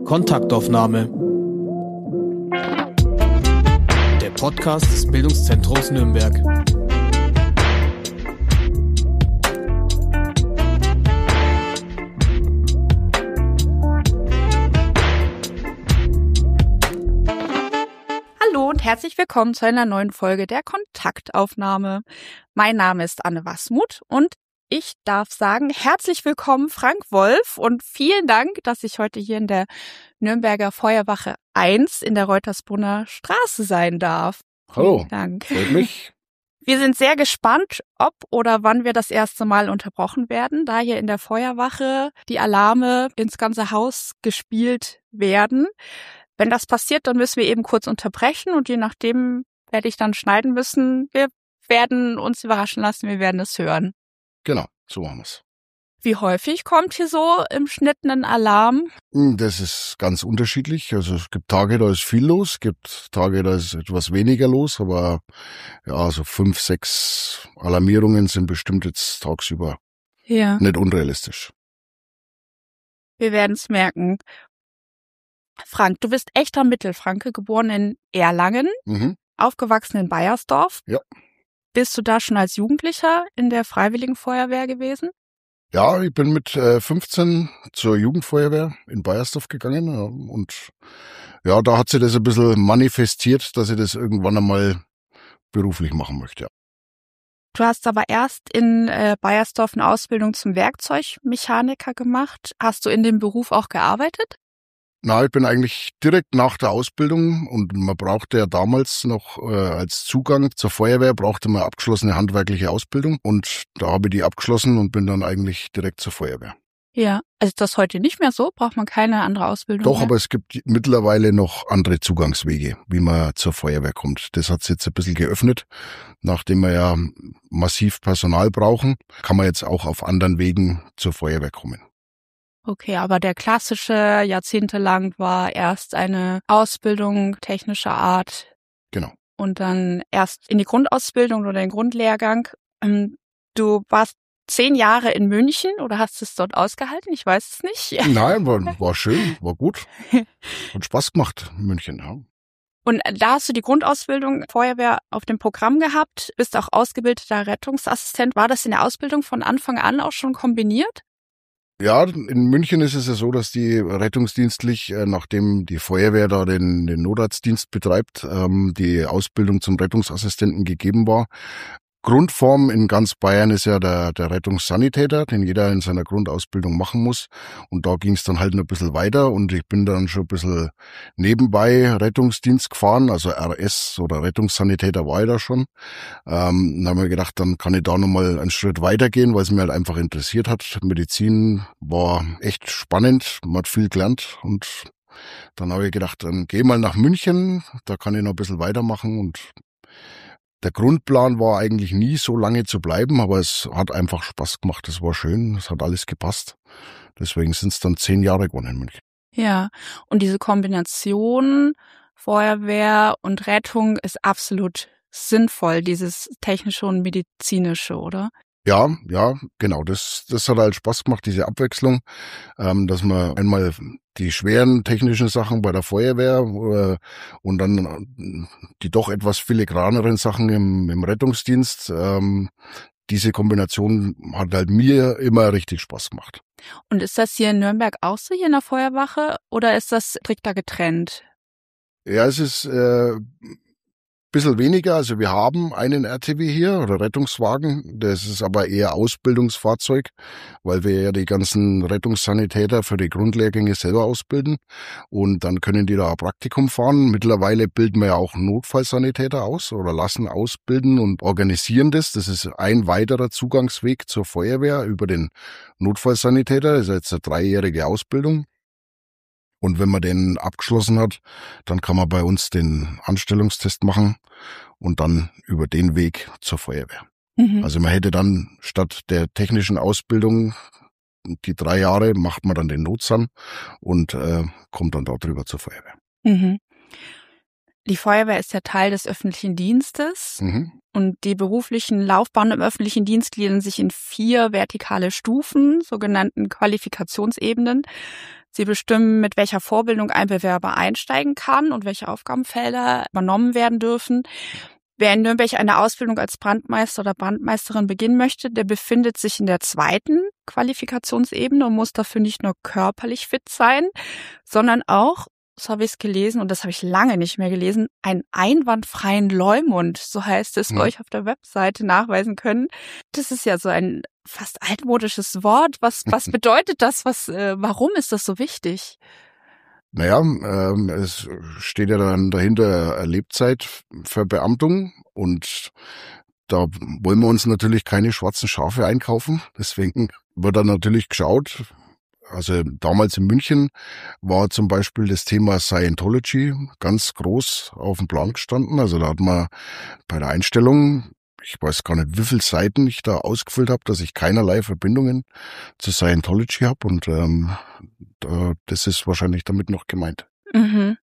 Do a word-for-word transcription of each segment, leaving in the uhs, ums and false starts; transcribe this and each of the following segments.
Kontaktaufnahme. Der Podcast des Bildungszentrums Nürnberg. Hallo und herzlich willkommen zu einer neuen Folge der Kontaktaufnahme. Mein Name ist Anne Wasmuth und ich darf sagen, herzlich willkommen Frank Wolf und vielen Dank, dass ich heute hier in der Nürnberger Feuerwache eins in der Reutersbrunner Straße sein darf. Hallo, vielen Dank. Freut mich. Wir sind sehr gespannt, ob oder wann wir das erste Mal unterbrochen werden, da hier in der Feuerwache die Alarme ins ganze Haus gespielt werden. Wenn das passiert, dann müssen wir eben kurz unterbrechen und je nachdem werde ich dann schneiden müssen. Wir werden uns überraschen lassen, wir werden es hören. Genau, so machen wir's. Wie häufig kommt hier so im Schnitt ein Alarm? Das ist ganz unterschiedlich. Also es gibt Tage, da ist viel los, es gibt Tage, da ist etwas weniger los, aber ja, so fünf, sechs Alarmierungen sind bestimmt jetzt tagsüber Ja. nicht unrealistisch. Wir werden es merken. Frank, du bist echter Mittelfranke, geboren in Erlangen, Mhm. aufgewachsen in Baiersdorf. Ja. Bist du da schon als Jugendlicher in der Freiwilligen Feuerwehr gewesen? Ja, ich bin mit äh, fünfzehn zur Jugendfeuerwehr in Baiersdorf gegangen ja, und ja, da hat sich das ein bisschen manifestiert, dass ich das irgendwann einmal beruflich machen möchte. Ja. Du hast aber erst in äh, Baiersdorf eine Ausbildung zum Werkzeugmechaniker gemacht. Hast du in dem Beruf auch gearbeitet? Na, ich bin eigentlich direkt nach der Ausbildung und man brauchte ja damals noch äh, als Zugang zur Feuerwehr brauchte man abgeschlossene handwerkliche Ausbildung und da habe ich die abgeschlossen und bin dann eigentlich direkt zur Feuerwehr. Ja. Also ist das heute nicht mehr so? Braucht man keine andere Ausbildung Doch, mehr? aber es gibt mittlerweile noch andere Zugangswege, wie man zur Feuerwehr kommt. Das hat sich jetzt ein bisschen geöffnet. Nachdem wir ja massiv Personal brauchen, kann man jetzt auch auf anderen Wegen zur Feuerwehr kommen. Okay, aber der klassische jahrzehntelang war erst eine Ausbildung technischer Art. Genau. Und dann erst in die Grundausbildung oder den Grundlehrgang. Du warst zehn Jahre in München oder hast es dort ausgehalten? Ich weiß es nicht. Nein, war, war schön, war gut. Hat Spaß gemacht in München, ja. Und da hast du die Grundausbildung Feuerwehr auf dem Programm gehabt, bist auch ausgebildeter Rettungsassistent. War das in der Ausbildung von Anfang an auch schon kombiniert? Ja, in München ist es ja so, dass die rettungsdienstlich, äh, nachdem die Feuerwehr da den, den Notarztdienst betreibt, ähm, die Ausbildung zum Rettungsassistenten gegeben war. Grundform in ganz Bayern ist ja der, der Rettungssanitäter, den jeder in seiner Grundausbildung machen muss. Und da ging es dann halt noch ein bisschen weiter und ich bin dann schon ein bisschen nebenbei Rettungsdienst gefahren, also R S oder Rettungssanitäter war ich da schon. Ähm, dann haben wir gedacht, dann kann ich da nochmal einen Schritt weitergehen, weil es mir halt einfach interessiert hat. Medizin war echt spannend, man hat viel gelernt und dann habe ich gedacht, dann geh mal nach München, da kann ich noch ein bisschen weitermachen und der Grundplan war eigentlich nie so lange zu bleiben, aber es hat einfach Spaß gemacht. Es war schön, es hat alles gepasst. Deswegen sind es dann zehn Jahre geworden in München. Ja, und diese Kombination Feuerwehr und Rettung ist absolut sinnvoll, dieses technische und medizinische, oder? Ja, ja, genau. Das, das hat halt Spaß gemacht, diese Abwechslung, ähm, dass man einmal die schweren technischen Sachen bei der Feuerwehr äh, und dann die doch etwas filigraneren Sachen im, im Rettungsdienst. Ähm, diese Kombination hat halt mir immer richtig Spaß gemacht. Und ist das hier in Nürnberg auch so, hier in der Feuerwache, oder ist das strikter getrennt? Ja, es ist äh, bisschen weniger, also wir haben einen R T W hier oder Rettungswagen, das ist aber eher Ausbildungsfahrzeug, weil wir ja die ganzen Rettungssanitäter für die Grundlehrgänge selber ausbilden und dann können die da ein Praktikum fahren. Mittlerweile bilden wir ja auch Notfallsanitäter aus oder lassen ausbilden und organisieren das. Das ist ein weiterer Zugangsweg zur Feuerwehr über den Notfallsanitäter, das ist jetzt eine dreijährige Ausbildung. Und wenn man den abgeschlossen hat, dann kann man bei uns den Anstellungstest machen und dann über den Weg zur Feuerwehr. Mhm. Also man hätte dann statt der technischen Ausbildung, die drei Jahre, macht man dann den Notsan und äh, kommt dann darüber zur Feuerwehr. Mhm. Die Feuerwehr ist ja Teil des öffentlichen Dienstes Mhm. und die beruflichen Laufbahnen im öffentlichen Dienst gliedern sich in vier vertikale Stufen, sogenannten Qualifikationsebenen. Sie bestimmen, mit welcher Vorbildung ein Bewerber einsteigen kann und welche Aufgabenfelder übernommen werden dürfen. Wer in Nürnberg eine Ausbildung als Brandmeister oder Brandmeisterin beginnen möchte, der befindet sich in der zweiten Qualifikationsebene und muss dafür nicht nur körperlich fit sein, sondern auch, so habe ich es gelesen, und das habe ich lange nicht mehr gelesen, einen einwandfreien Leumund, so heißt es, hm. euch auf der Webseite nachweisen können. Das ist ja so ein fast altmodisches Wort. Was, was bedeutet das? Was, äh, warum ist das so wichtig? Naja, ähm, es steht ja dann dahinter Lebzeitverbeamtung und da wollen wir uns natürlich keine schwarzen Schafe einkaufen. Deswegen wird dann natürlich geschaut. Also damals in München war zum Beispiel das Thema Scientology ganz groß auf dem Plan gestanden. Also da hat man bei der Einstellung, ich weiß gar nicht, wie viele Seiten ich da ausgefüllt habe, dass ich keinerlei Verbindungen zu Scientology habe und ähm, da, das ist wahrscheinlich damit noch gemeint. Mhm.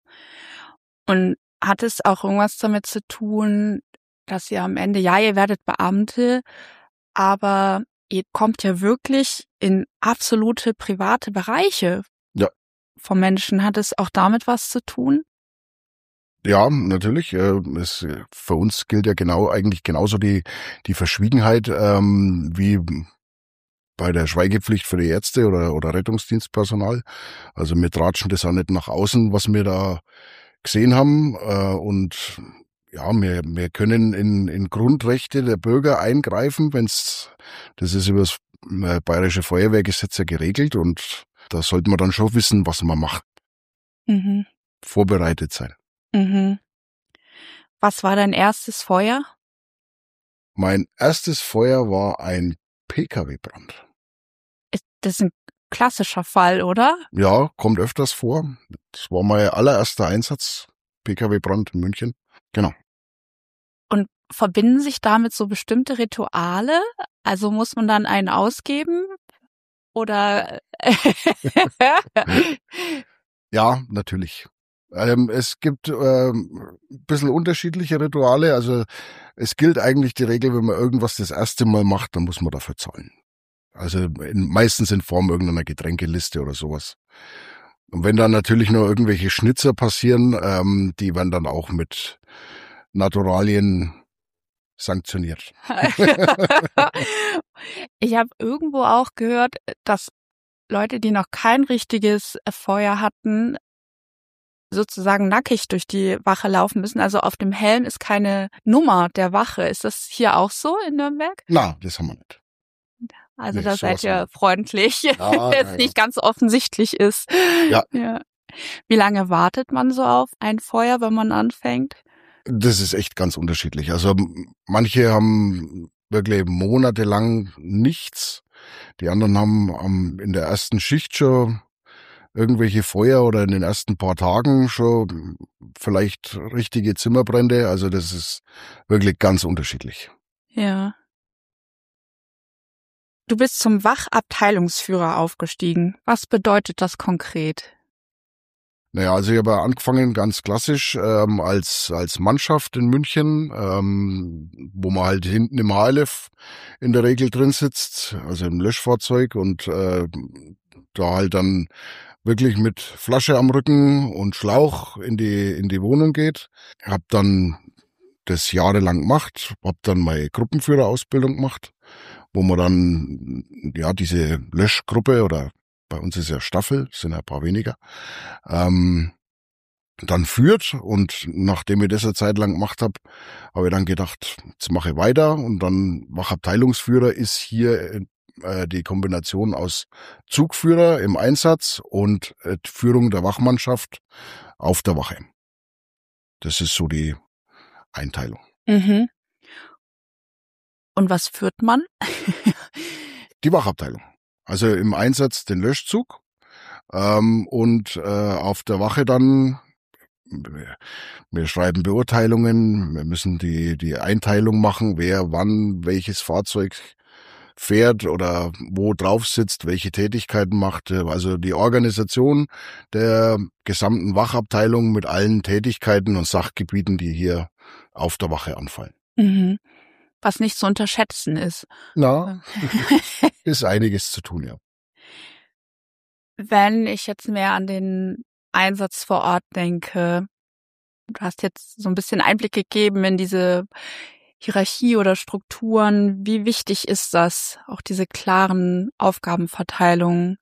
Und hat es auch irgendwas damit zu tun, dass ihr am Ende, ja, ihr werdet Beamte, aber ihr kommt ja wirklich in absolute private Bereiche ja. vom Menschen. Hat es auch damit was zu tun? Ja, natürlich. Es, für uns gilt ja genau eigentlich genauso die die Verschwiegenheit ähm, wie bei der Schweigepflicht für die Ärzte oder oder Rettungsdienstpersonal. Also wir tratschen das auch nicht nach außen, was wir da gesehen haben. Äh, und ja, wir wir können in in Grundrechte der Bürger eingreifen, wenn's das ist über das Bayerische Feuerwehrgesetz ja geregelt und da sollte man dann schon wissen, was man macht. Mhm. Vorbereitet sein. Mhm. Was war dein erstes Feuer? Mein erstes Feuer war ein P K W-Brand. Das ist ein klassischer Fall, oder? Ja, kommt öfters vor. Das war mein allererster Einsatz, P K W-Brand in München. Genau. Und verbinden sich damit so bestimmte Rituale? Also muss man dann einen ausgeben? Oder? Ja, natürlich. Ähm, es gibt ähm, ein bisschen unterschiedliche Rituale. Also es gilt eigentlich die Regel, wenn man irgendwas das erste Mal macht, dann muss man dafür zahlen. Also in, meistens in Form irgendeiner Getränkeliste oder sowas. Und wenn dann natürlich nur irgendwelche Schnitzer passieren, ähm, die werden dann auch mit Naturalien sanktioniert. Ich habe irgendwo auch gehört, dass Leute, die noch kein richtiges Feuer hatten, sozusagen nackig durch die Wache laufen müssen. Also auf dem Helm ist keine Nummer der Wache. Ist das hier auch so in Nürnberg? Na, das haben wir nicht. Also nee, da seid ihr freundlich, ja, wenn es ja, nicht ja. ganz offensichtlich ist. Ja. ja. Wie lange wartet man so auf ein Feuer, wenn man anfängt? Das ist echt ganz unterschiedlich. Also manche haben wirklich monatelang nichts. Die anderen haben, haben in der ersten Schicht schon irgendwelche Feuer oder in den ersten paar Tagen schon vielleicht richtige Zimmerbrände. Also das ist wirklich ganz unterschiedlich. Ja. Du bist zum Wachabteilungsführer aufgestiegen. Was bedeutet das konkret? Naja, also ich habe angefangen ganz klassisch ähm, als als Mannschaft in München, ähm, wo man halt hinten im H L F in der Regel drin sitzt, also im Löschfahrzeug und äh, da halt dann wirklich mit Flasche am Rücken und Schlauch in die in die Wohnung geht. Hab dann das jahrelang gemacht, hab dann meine Gruppenführerausbildung gemacht, wo man dann ja diese Löschgruppe oder bei uns ist ja Staffel, sind ja ein paar weniger, ähm, dann führt. Und nachdem ich das eine Zeit lang gemacht habe, habe ich dann gedacht, jetzt mache ich weiter. Und dann Wachabteilungsführer ist hier äh, die Kombination aus Zugführer im Einsatz und äh, Führung der Wachmannschaft auf der Wache. Das ist so die Einteilung. Mhm. Und was führt man? Die Wachabteilung. Also im Einsatz den Löschzug ähm, und äh, auf der Wache dann, wir, wir schreiben Beurteilungen, wir müssen die die Einteilung machen, wer wann welches Fahrzeug fährt oder wo drauf sitzt, welche Tätigkeiten macht. Also die Organisation der gesamten Wachabteilung mit allen Tätigkeiten und Sachgebieten, die hier auf der Wache anfallen. Mhm. Was nicht zu unterschätzen ist. Na, ist einiges zu tun, ja. Wenn ich jetzt mehr an den Einsatz vor Ort denke, du hast jetzt so ein bisschen Einblick gegeben in diese Hierarchie oder Strukturen. Wie wichtig ist das, auch diese klaren Aufgabenverteilungen?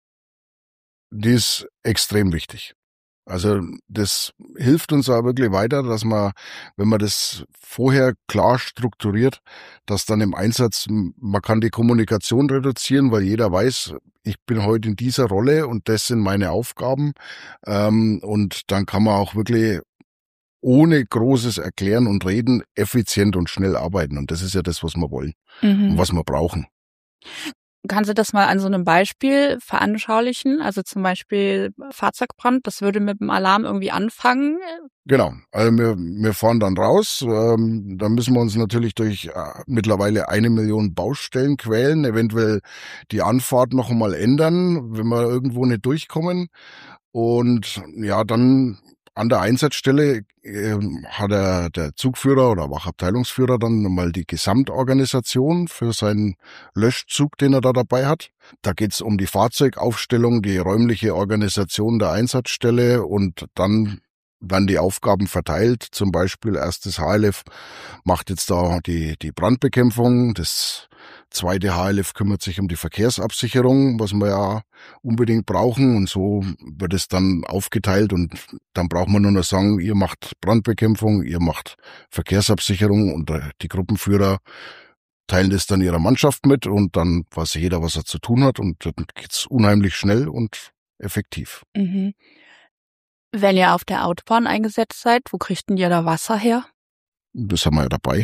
Die ist extrem wichtig. Also das hilft uns auch wirklich weiter, dass man, wenn man das vorher klar strukturiert, dass dann im Einsatz, man kann die Kommunikation reduzieren, weil jeder weiß, ich bin heute in dieser Rolle und das sind meine Aufgaben. Ähm, und dann kann man auch wirklich ohne großes Erklären und Reden effizient und schnell arbeiten. Und das ist ja das, was wir wollen Mhm. und was wir brauchen. Kannst du das mal an so einem Beispiel veranschaulichen? Also zum Beispiel Fahrzeugbrand, das würde mit dem Alarm irgendwie anfangen. Genau, also wir, wir fahren dann raus, ähm, da müssen wir uns natürlich durch äh, mittlerweile eine Million Baustellen quälen, eventuell die Anfahrt noch einmal ändern, wenn wir irgendwo nicht durchkommen. Und ja, dann an der Einsatzstelle äh, hat der, der Zugführer oder Wachabteilungsführer dann mal die Gesamtorganisation für seinen Löschzug, den er da dabei hat. Da geht's um die Fahrzeugaufstellung, die räumliche Organisation der Einsatzstelle und dann werden die Aufgaben verteilt. Zum Beispiel erstes H L F macht jetzt da die, die Brandbekämpfung. Das zweite H L F kümmert sich um die Verkehrsabsicherung, was wir ja unbedingt brauchen. Und so wird es dann aufgeteilt und dann braucht man nur noch sagen, ihr macht Brandbekämpfung, ihr macht Verkehrsabsicherung und die Gruppenführer teilen das dann ihrer Mannschaft mit und dann weiß jeder, was er zu tun hat und dann geht's unheimlich schnell und effektiv. Mhm. Wenn ihr auf der Autobahn eingesetzt seid, wo kriegt denn ihr da Wasser her? Das haben wir ja dabei.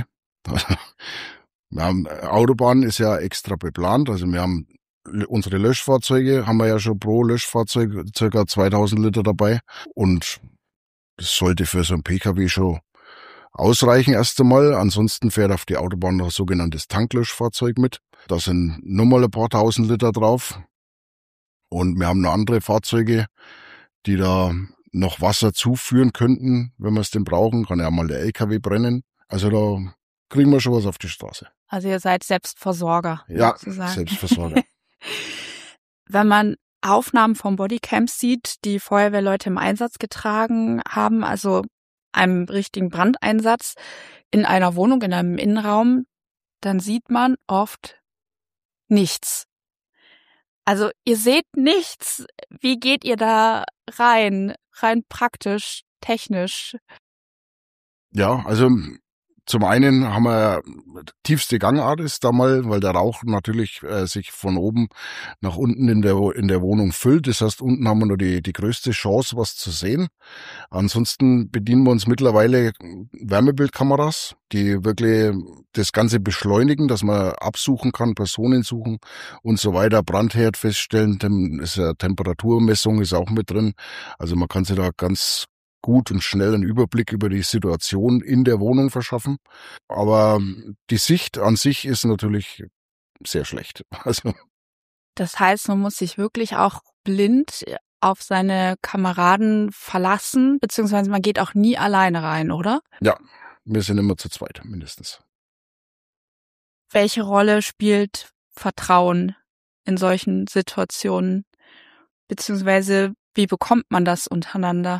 Wir haben, Autobahn ist ja extra beplant, also wir haben unsere Löschfahrzeuge, haben wir ja schon pro Löschfahrzeug circa zweitausend Liter dabei und das sollte für so ein Pkw schon ausreichen erst einmal. Ansonsten fährt auf die Autobahn noch ein sogenanntes Tanklöschfahrzeug mit. Da sind nochmal ein paar tausend Liter drauf und wir haben noch andere Fahrzeuge, die da noch Wasser zuführen könnten, wenn wir es denn brauchen. Kann ja mal der L K W brennen. Also da kriegen wir schon was auf die Straße. Also ihr seid Selbstversorger, Ja, sozusagen. Selbstversorger. Wenn man Aufnahmen vom Bodycam sieht, die Feuerwehrleute im Einsatz getragen haben, also einem richtigen Brandeinsatz in einer Wohnung, in einem Innenraum, dann sieht man oft nichts. Also ihr seht nichts. Wie geht ihr da rein? Rein praktisch, technisch? Ja, also zum einen haben wir tiefste Gangart ist da mal, weil der Rauch natürlich äh, sich von oben nach unten in der in der Wohnung füllt. Das heißt, unten haben wir nur die die größte Chance, was zu sehen. Ansonsten bedienen wir uns mittlerweile Wärmebildkameras, die wirklich das Ganze beschleunigen, dass man absuchen kann, Personen suchen und so weiter, Brandherd feststellen. Tem- ist ja Temperaturmessung ist auch mit drin. Also man kann sich da ganz gut und schnell einen Überblick über die Situation in der Wohnung verschaffen. Aber die Sicht an sich ist natürlich sehr schlecht. Also Das heißt, man muss sich wirklich auch blind auf seine Kameraden verlassen, beziehungsweise man geht auch nie alleine rein, oder? ja, wir sind immer zu zweit mindestens. Welche Rolle spielt Vertrauen in solchen Situationen? Beziehungsweise wie bekommt man das untereinander?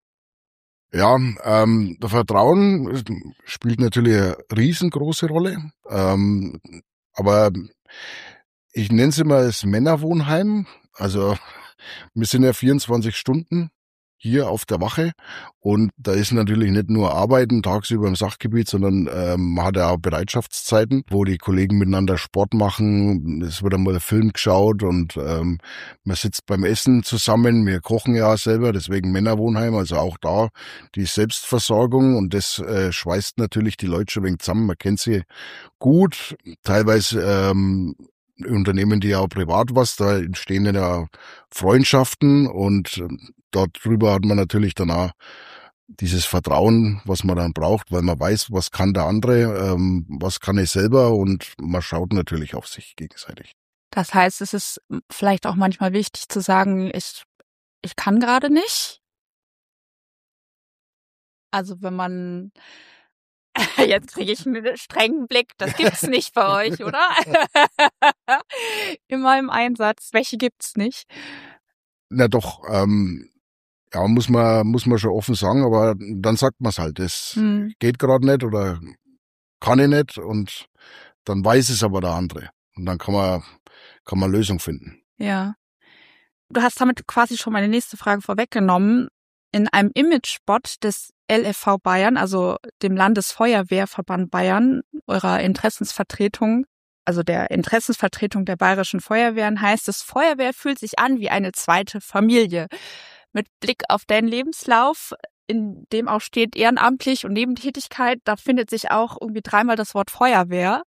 Ja, ähm, der Vertrauen spielt natürlich eine riesengroße Rolle. Ähm, aber ich nenne es immer das Männerwohnheim. Also wir sind ja vierundzwanzig Stunden hier auf der Wache und da ist natürlich nicht nur Arbeiten tagsüber im Sachgebiet, sondern ähm, man hat ja auch Bereitschaftszeiten, wo die Kollegen miteinander Sport machen. Es wird einmal ein Film geschaut und ähm, man sitzt beim Essen zusammen. Wir kochen ja selber, deswegen Männerwohnheim, also auch da die Selbstversorgung und das äh, schweißt natürlich die Leute schon ein wenig zusammen. Man kennt sie gut, teilweise ähm, Unternehmen die ja auch privat was, da entstehen ja Freundschaften und darüber hat man natürlich dann auch dieses Vertrauen, was man dann braucht, weil man weiß, was kann der andere, ähm, was kann ich selber und man schaut natürlich auf sich gegenseitig. Das heißt, es ist vielleicht auch manchmal wichtig zu sagen, ich, ich kann gerade nicht. Also wenn man Jetzt kriege ich einen strengen Blick. Das gibt's nicht bei euch, oder? Immer im Einsatz. Welche gibt's nicht? Na doch, ähm, ja, muss man, muss man schon offen sagen, aber dann sagt man es halt, das hm. geht gerade nicht oder kann ich nicht und dann weiß es aber der andere. Und dann kann man, kann man Lösung finden. Ja. Du hast damit quasi schon meine nächste Frage vorweggenommen. In einem Imagespot des L F V Bayern, also dem Landesfeuerwehrverband Bayern, eurer Interessensvertretung, also der Interessensvertretung der bayerischen Feuerwehren, heißt es, Feuerwehr fühlt sich an wie eine zweite Familie. Mit Blick auf deinen Lebenslauf, in dem auch steht ehrenamtlich und Nebentätigkeit, da findet sich auch irgendwie dreimal das Wort Feuerwehr.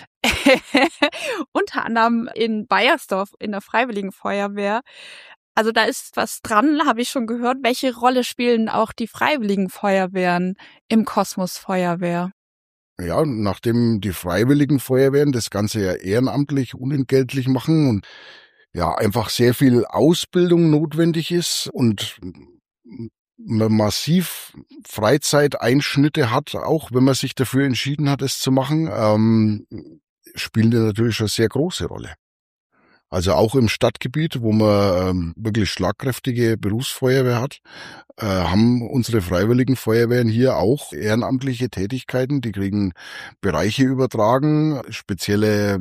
Unter anderem in Baiersdorf in der Freiwilligen Feuerwehr. Also da ist was dran, habe ich schon gehört. Welche Rolle spielen auch die Freiwilligen Feuerwehren im Kosmos Feuerwehr? Ja, nachdem die Freiwilligen Feuerwehren das Ganze ja ehrenamtlich, unentgeltlich machen und ja einfach sehr viel Ausbildung notwendig ist und man massiv Freizeiteinschnitte hat, auch wenn man sich dafür entschieden hat, es zu machen, ähm, spielen die natürlich eine sehr große Rolle. Also auch im Stadtgebiet, wo man ähm, wirklich schlagkräftige Berufsfeuerwehr hat, äh, haben unsere Freiwilligen Feuerwehren hier auch ehrenamtliche Tätigkeiten. Die kriegen Bereiche übertragen, spezielle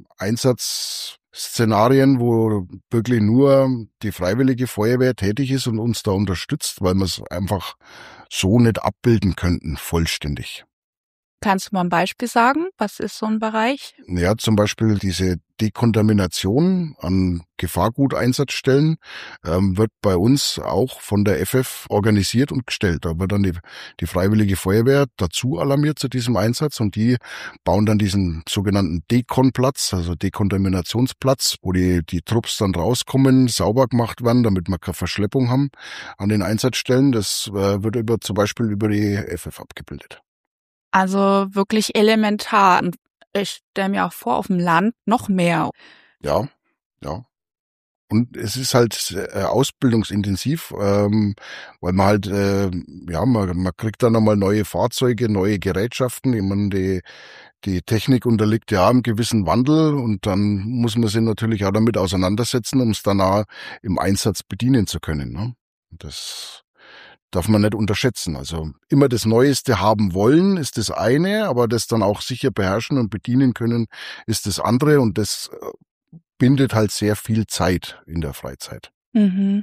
Einsatzszenarien, wo wirklich nur die Freiwillige Feuerwehr tätig ist und uns da unterstützt, weil wir es einfach so nicht abbilden könnten, vollständig. Kannst du mal ein Beispiel sagen? Was ist so ein Bereich? Ja, zum Beispiel diese Dekontamination an Gefahrguteinsatzstellen ähm, wird bei uns auch von der F F organisiert und gestellt. Da wird dann die, die Freiwillige Feuerwehr dazu alarmiert zu diesem Einsatz und die bauen dann diesen sogenannten Dekonplatz, also Dekontaminationsplatz, wo die, die Trupps dann rauskommen, sauber gemacht werden, damit wir keine Verschleppung haben an den Einsatzstellen. Das äh, wird über, zum Beispiel über die F F abgebildet. Also wirklich elementar. Und ich stelle mir auch vor, auf dem Land noch mehr. Ja, ja. Und es ist halt äh, ausbildungsintensiv, ähm, weil man halt, äh, ja, man, man kriegt dann nochmal neue Fahrzeuge, neue Gerätschaften. Ich meine, die, die Technik unterliegt ja einem gewissen Wandel und dann muss man sich natürlich auch damit auseinandersetzen, um es dann auch im Einsatz bedienen zu können. Ne? Das darf man nicht unterschätzen. Also immer das Neueste haben wollen, ist das eine, aber das dann auch sicher beherrschen und bedienen können, ist das andere und das bindet halt sehr viel Zeit in der Freizeit. Mhm.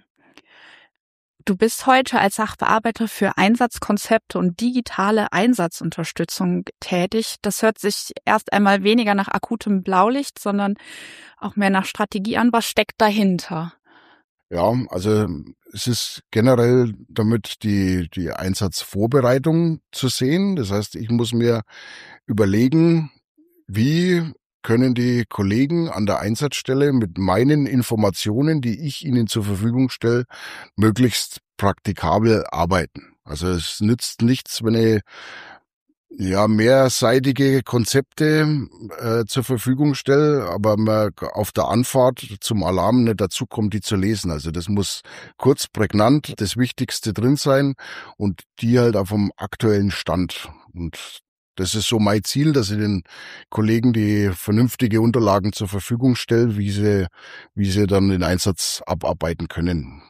Du bist heute als Sachbearbeiter für Einsatzkonzepte und digitale Einsatzunterstützung tätig. Das hört sich erst einmal weniger nach akutem Blaulicht, sondern auch mehr nach Strategie an. Was steckt dahinter? Ja, also es ist generell damit die, die Einsatzvorbereitung zu sehen. Das heißt, ich muss mir überlegen, wie können die Kollegen an der Einsatzstelle mit meinen Informationen, die ich ihnen zur Verfügung stelle, möglichst praktikabel arbeiten. Also es nützt nichts, wenn ich ja mehrseitige Konzepte äh, zur Verfügung stelle, aber man auf der Anfahrt zum Alarm nicht dazu kommt, die zu lesen. Also das muss kurz, prägnant, das Wichtigste drin sein und die halt auf dem aktuellen Stand. Und das ist so mein Ziel, dass ich den Kollegen die vernünftige Unterlagen zur Verfügung stelle, wie sie, wie sie dann den Einsatz abarbeiten können.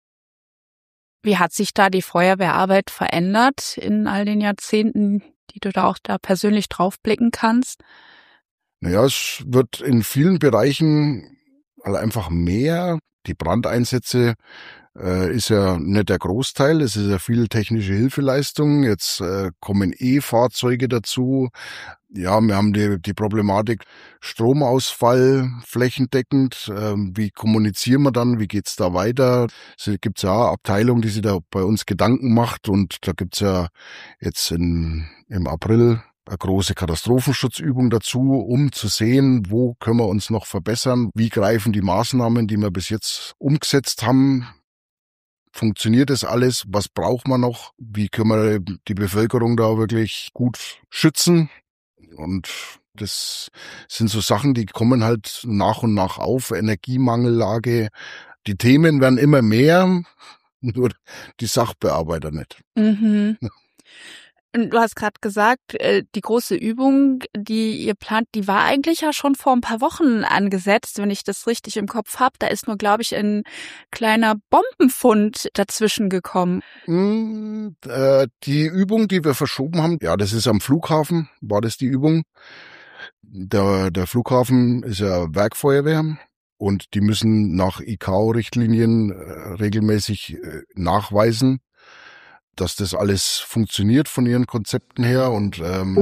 Wie hat sich da die Feuerwehrarbeit verändert in all den Jahrzehnten, die du da auch da persönlich draufblicken kannst? Naja, es wird in vielen Bereichen halt einfach mehr. Die Brandeinsätze äh, ist ja nicht der Großteil, es ist ja viel technische Hilfeleistung. Jetzt äh, kommen E-Fahrzeuge dazu. Ja, wir haben die, die Problematik Stromausfall flächendeckend. Ähm, wie kommunizieren wir dann? Wie geht's da weiter? Es gibt ja eine Abteilung, die sich da bei uns Gedanken macht und da gibt's ja jetzt in, im April eine große Katastrophenschutzübung dazu, um zu sehen, wo können wir uns noch verbessern? Wie greifen die Maßnahmen, die wir bis jetzt umgesetzt haben? Funktioniert das alles? Was braucht man noch? Wie können wir die Bevölkerung da wirklich gut schützen? Und das sind so Sachen, die kommen halt nach und nach auf. Energiemangellage. Die Themen werden immer mehr, nur die Sachbearbeiter nicht. Mhm. Du hast gerade gesagt, die große Übung, die ihr plant, die war eigentlich ja schon vor ein paar Wochen angesetzt, wenn ich das richtig im Kopf habe. Da ist nur, glaube ich, ein kleiner Bombenfund dazwischen gekommen. Mm, äh, die Übung, die wir verschoben haben, ja, das ist am Flughafen, war das die Übung. Der, der Flughafen ist ja Werkfeuerwehr und die müssen nach I C A O-Richtlinien äh, regelmäßig äh, nachweisen, dass das alles funktioniert von ihren Konzepten her und ähm,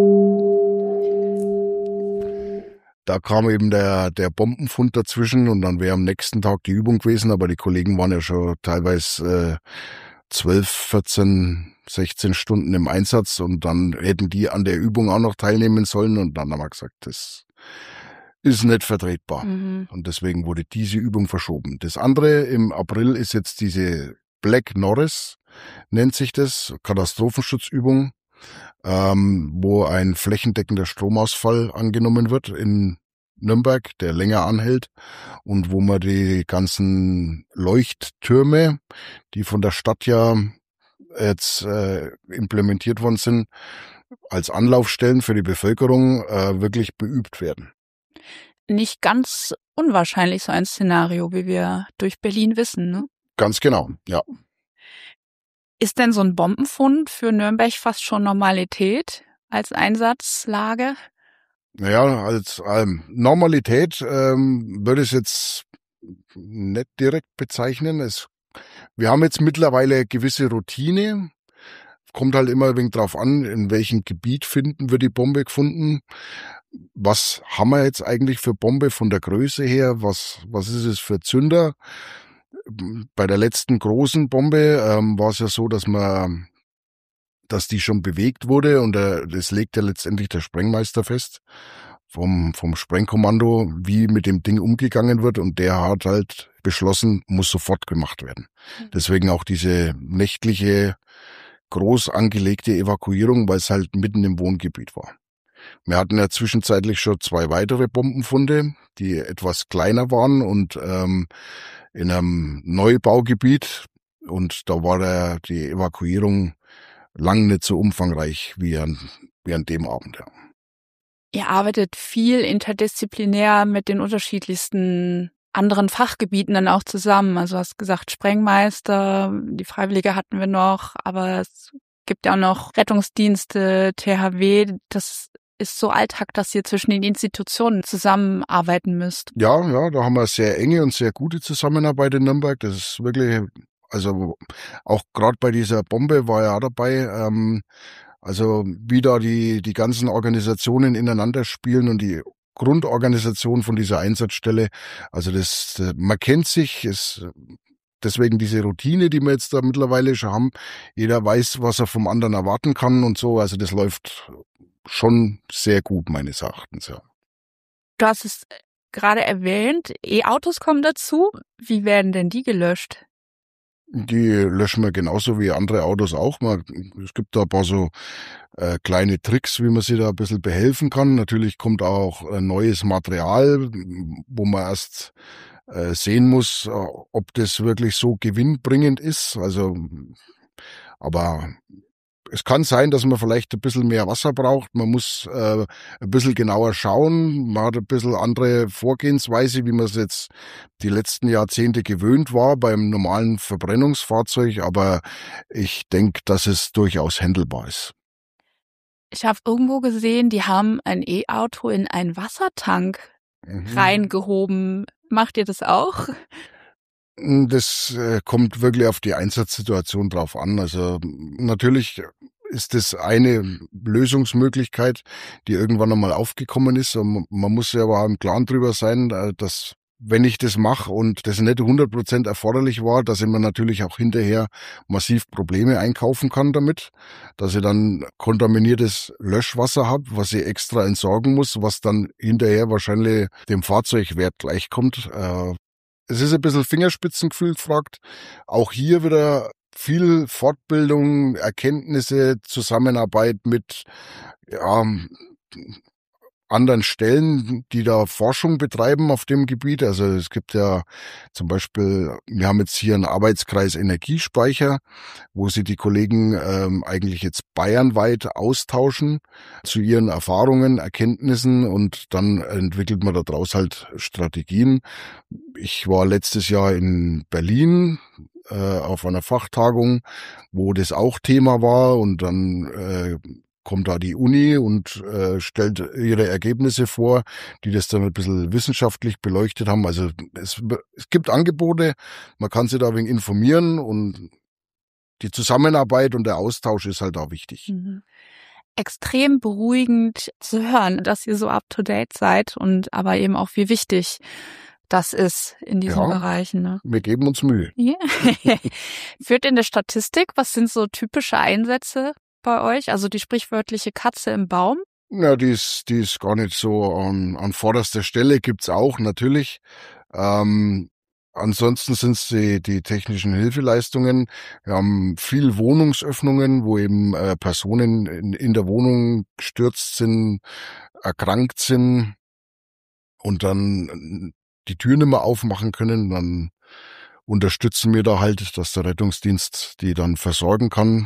da kam eben der der Bombenfund dazwischen und dann wäre am nächsten Tag die Übung gewesen, aber die Kollegen waren ja schon teilweise äh, zwölf, vierzehn, sechzehn Stunden im Einsatz und dann hätten die an der Übung auch noch teilnehmen sollen und dann haben wir gesagt, das ist nicht vertretbar. Mhm. Und deswegen wurde diese Übung verschoben. Das andere im April ist jetzt diese Black Norris, nennt sich das, Katastrophenschutzübung, ähm, wo ein flächendeckender Stromausfall angenommen wird in Nürnberg, der länger anhält und wo man die ganzen Leuchttürme, die von der Stadt ja jetzt äh, implementiert worden sind, als Anlaufstellen für die Bevölkerung äh, wirklich beübt werden. Nicht ganz unwahrscheinlich so ein Szenario, wie wir durch Berlin wissen, ne? Ganz genau, ja. Ist denn so ein Bombenfund für Nürnberg fast schon Normalität als Einsatzlage? Naja, als ähm, Normalität ähm, würde ich es jetzt nicht direkt bezeichnen. Es, wir haben jetzt mittlerweile eine gewisse Routine. Kommt halt immer ein wenig drauf an, in welchem Gebiet finden wir die Bombe gefunden. Was haben wir jetzt eigentlich für Bombe von der Größe her? Was, was ist es für Zünder? Bei der letzten großen Bombe ähm, war es ja so, dass man, dass die schon bewegt wurde und äh, das legt ja letztendlich der Sprengmeister fest vom vom Sprengkommando, wie mit dem Ding umgegangen wird und der hat halt beschlossen, muss sofort gemacht werden. Mhm. Deswegen auch diese nächtliche, groß angelegte Evakuierung, weil es halt mitten im Wohngebiet war. Wir hatten ja zwischenzeitlich schon zwei weitere Bombenfunde, die etwas kleiner waren und ähm, in einem Neubaugebiet und da war der, die Evakuierung lang nicht so umfangreich wie an, wie an dem Abend. Ja. Ihr arbeitet viel interdisziplinär mit den unterschiedlichsten anderen Fachgebieten dann auch zusammen. Also du hast gesagt Sprengmeister, die Freiwillige hatten wir noch, aber es gibt ja auch noch Rettungsdienste, T H W. Das ist so Alltag, dass ihr zwischen den Institutionen zusammenarbeiten müsst. Ja, ja, da haben wir eine sehr enge und sehr gute Zusammenarbeit in Nürnberg. Das ist wirklich, also auch gerade bei dieser Bombe war ja auch dabei, ähm, also wie da die, die ganzen Organisationen ineinander spielen und die Grundorganisation von dieser Einsatzstelle. Also das, man kennt sich, ist deswegen diese Routine, die wir jetzt da mittlerweile schon haben. Jeder weiß, was er vom anderen erwarten kann und so. Also das läuft schon sehr gut, meines Erachtens, ja. Du hast es gerade erwähnt, E-Autos kommen dazu. Wie werden denn die gelöscht? Die löschen wir genauso wie andere Autos auch. Man, es gibt da ein paar so äh, kleine Tricks, wie man sich da ein bisschen behelfen kann. Natürlich kommt auch äh, neues Material, wo man erst äh, sehen muss, äh, ob das wirklich so gewinnbringend ist. Also, aber es kann sein, dass man vielleicht ein bisschen mehr Wasser braucht. Man muss äh, ein bisschen genauer schauen. Man hat ein bisschen andere Vorgehensweise, wie man es jetzt die letzten Jahrzehnte gewöhnt war beim normalen Verbrennungsfahrzeug. Aber ich denke, dass es durchaus handelbar ist. Ich habe irgendwo gesehen, die haben ein E-Auto in einen Wassertank mhm. reingehoben. Macht ihr das auch? Das äh, kommt wirklich auf die Einsatzsituation drauf an. Also natürlich ist das eine Lösungsmöglichkeit, die irgendwann einmal aufgekommen ist. Und man muss ja aber im Klaren drüber sein, dass wenn ich das mache und das nicht hundert Prozent erforderlich war, dass ich mir natürlich auch hinterher massiv Probleme einkaufen kann damit, dass ich dann kontaminiertes Löschwasser habe, was ich extra entsorgen muss, was dann hinterher wahrscheinlich dem Fahrzeugwert gleichkommt. Es ist ein bisschen Fingerspitzengefühl gefragt. Auch hier wieder viel Fortbildung, Erkenntnisse, Zusammenarbeit mit ja, anderen Stellen, die da Forschung betreiben auf dem Gebiet. Also es gibt ja zum Beispiel, wir haben jetzt hier einen Arbeitskreis Energiespeicher, wo sich die Kollegen ähm, eigentlich jetzt bayernweit austauschen zu ihren Erfahrungen, Erkenntnissen und dann entwickelt man daraus halt Strategien. Ich war letztes Jahr in Berlin äh, auf einer Fachtagung, wo das auch Thema war und dann äh, kommt da die Uni und äh, stellt ihre Ergebnisse vor, die das dann ein bisschen wissenschaftlich beleuchtet haben. Also es, es gibt Angebote, man kann sich da ein wenig informieren und die Zusammenarbeit und der Austausch ist halt auch wichtig. Mhm. Extrem beruhigend zu hören, dass ihr so up-to-date seid und aber eben auch, wie wichtig das ist in diesen Ja, Bereichen. Ne? Wir geben uns Mühe. Ja. Führt in der Statistik, was sind so typische Einsätze bei euch? Also die sprichwörtliche Katze im Baum? Ja, die ist, die ist gar nicht so an, an vorderster Stelle, gibt's auch natürlich. Ähm, ansonsten sind es die, die technischen Hilfeleistungen. Wir haben viel Wohnungsöffnungen, wo eben äh, Personen in, in der Wohnung gestürzt sind, erkrankt sind und dann die Tür nicht mehr aufmachen können. Dann unterstützen wir da halt, dass der Rettungsdienst die dann versorgen kann,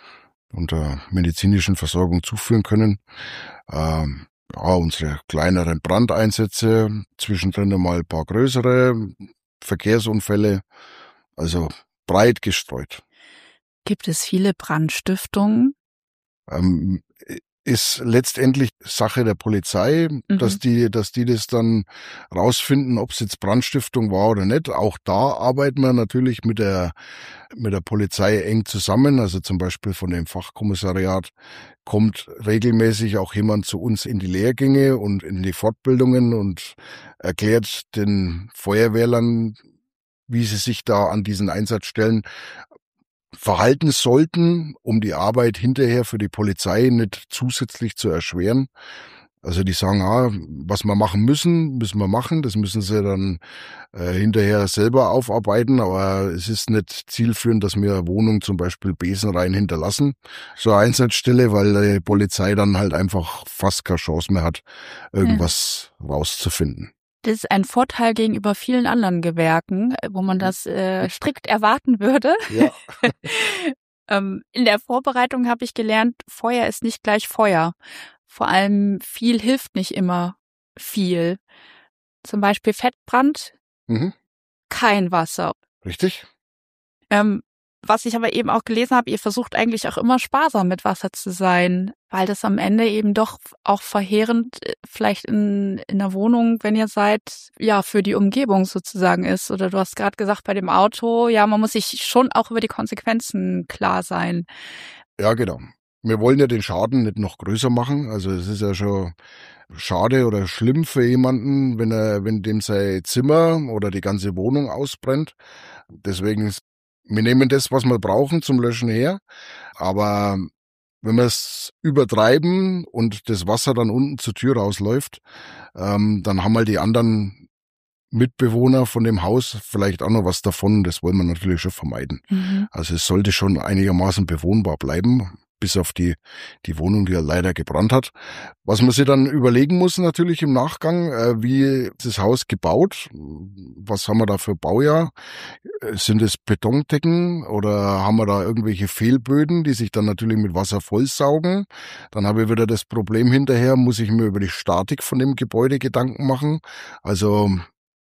unter medizinischen Versorgung zuführen können. Ähm, ja, unsere kleineren Brandeinsätze, zwischendrin mal ein paar größere Verkehrsunfälle, also breit gestreut. Gibt es viele Brandstiftungen? Ähm, ist letztendlich Sache der Polizei, Mhm. dass die, dass die das dann rausfinden, ob es jetzt Brandstiftung war oder nicht. Auch da arbeiten wir natürlich mit der, mit der Polizei eng zusammen. Also zum Beispiel von dem Fachkommissariat kommt regelmäßig auch jemand zu uns in die Lehrgänge und in die Fortbildungen und erklärt den Feuerwehrlern, wie sie sich da an diesen Einsatzstellen verhalten sollten, um die Arbeit hinterher für die Polizei nicht zusätzlich zu erschweren. Also die sagen, ah, was wir machen müssen, müssen wir machen. Das müssen sie dann äh, hinterher selber aufarbeiten. Aber es ist nicht zielführend, dass wir eine Wohnung zum Beispiel besenrein hinterlassen, so eine Einsatzstelle, weil die Polizei dann halt einfach fast keine Chance mehr hat, irgendwas ja. rauszufinden. Das ist ein Vorteil gegenüber vielen anderen Gewerken, wo man das äh, strikt erwarten würde. Ja. ähm, in der Vorbereitung habe ich gelernt, Feuer ist nicht gleich Feuer. Vor allem viel hilft nicht immer viel. Zum Beispiel Fettbrand, Mhm. kein Wasser. Richtig? Ähm, was ich aber eben auch gelesen habe, ihr versucht eigentlich auch immer sparsam mit Wasser zu sein, weil das am Ende eben doch auch verheerend vielleicht in, in der Wohnung, wenn ihr seid, ja, für die Umgebung sozusagen ist. Oder du hast gerade gesagt, bei dem Auto, ja, man muss sich schon auch über die Konsequenzen klar sein. Ja, genau. Wir wollen ja den Schaden nicht noch größer machen. Also es ist ja schon schade oder schlimm für jemanden, wenn er, wenn dem sein Zimmer oder die ganze Wohnung ausbrennt. Deswegen, wir nehmen das, was wir brauchen zum Löschen her. Aber wenn wir es übertreiben und das Wasser dann unten zur Tür rausläuft, ähm, dann haben halt die anderen Mitbewohner von dem Haus vielleicht auch noch was davon. Das wollen wir natürlich schon vermeiden. Mhm. Also es sollte schon einigermaßen bewohnbar bleiben, bis auf die die Wohnung, die ja leider gebrannt hat. Was man sich dann überlegen muss natürlich im Nachgang, äh, wie ist das Haus gebaut? Was haben wir da für Baujahr? Sind es Betondecken oder haben wir da irgendwelche Fehlböden, die sich dann natürlich mit Wasser vollsaugen? Dann habe ich wieder das Problem hinterher, muss ich mir über die Statik von dem Gebäude Gedanken machen. Also ein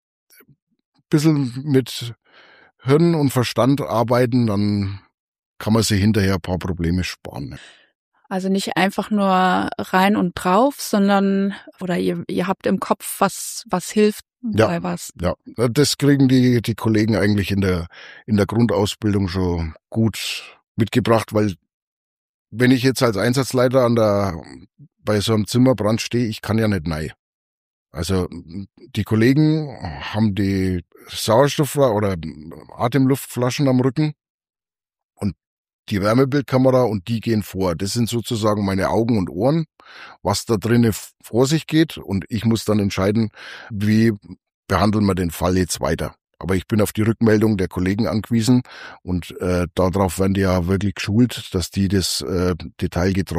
bisschen mit Hirn und Verstand arbeiten, dann kann man sich hinterher ein paar Probleme sparen. Also nicht einfach nur rein und drauf, sondern, oder ihr, ihr habt im Kopf, was, was hilft Ja. bei was. Ja, das kriegen die, die Kollegen eigentlich in der, in der Grundausbildung schon gut mitgebracht, weil wenn ich jetzt als Einsatzleiter an der, bei so einem Zimmerbrand stehe, ich kann ja nicht nein. Also die Kollegen haben die Sauerstoff- oder Atemluftflaschen am Rücken und die Wärmebildkamera und die gehen vor. Das sind sozusagen meine Augen und Ohren, was da drinnen vor sich geht und ich muss dann entscheiden, wie behandeln wir den Fall jetzt weiter. Aber ich bin auf die Rückmeldung der Kollegen angewiesen und äh, darauf werden die ja wirklich geschult, dass die das äh, detailgetreu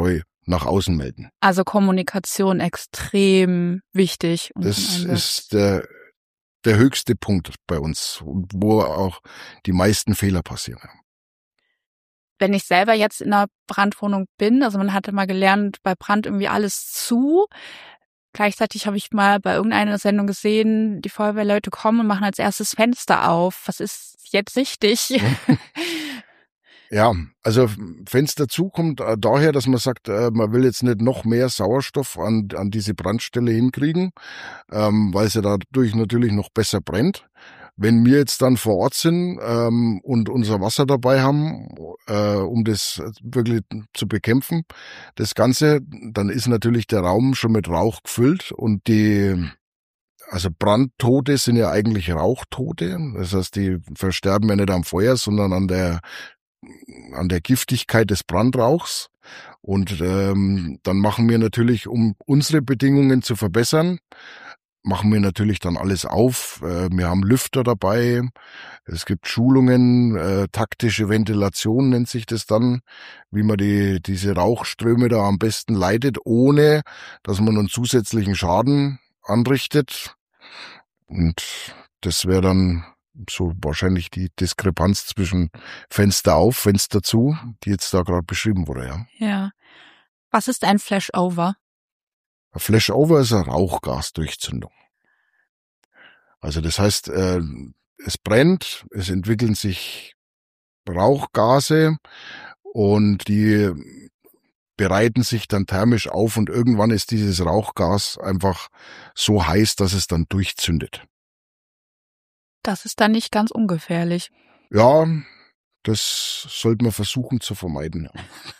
nach außen melden. Also Kommunikation extrem wichtig. Das ist der, der höchste Punkt bei uns, wo auch die meisten Fehler passieren. Wenn ich selber jetzt in einer Brandwohnung bin, also man hatte mal gelernt, bei Brand irgendwie alles zu. Gleichzeitig habe ich mal bei irgendeiner Sendung gesehen, die Feuerwehrleute kommen und machen als erstes Fenster auf. Was ist jetzt richtig? Ja, also Fenster zu kommt daher, dass man sagt, man will jetzt nicht noch mehr Sauerstoff an, an diese Brandstelle hinkriegen, ähm, weil es ja dadurch natürlich noch besser brennt. Wenn wir jetzt dann vor Ort sind ähm, und unser Wasser dabei haben, äh, um das wirklich zu bekämpfen, das Ganze, dann ist natürlich der Raum schon mit Rauch gefüllt und die, also Brandtote sind ja eigentlich Rauchtote. Das heißt, die versterben ja nicht am Feuer, sondern an der an der Giftigkeit des Brandrauchs. Und ähm, dann machen wir natürlich, um unsere Bedingungen zu verbessern, machen wir natürlich dann alles auf. Äh, wir haben Lüfter dabei. Es gibt Schulungen, äh, taktische Ventilation nennt sich das dann, wie man die diese Rauchströme da am besten leitet, ohne dass man einen zusätzlichen Schaden anrichtet. Und das wäre dann so wahrscheinlich die Diskrepanz zwischen Fenster auf, Fenster zu, die jetzt da gerade beschrieben wurde, ja. Ja. Was ist ein Flashover? Ein Flashover ist eine Rauchgasdurchzündung. Also das heißt, äh, es brennt, es entwickeln sich Rauchgase und die bereiten sich dann thermisch auf und irgendwann ist dieses Rauchgas einfach so heiß, dass es dann durchzündet. Das ist dann nicht ganz ungefährlich. Ja, das sollte man versuchen zu vermeiden.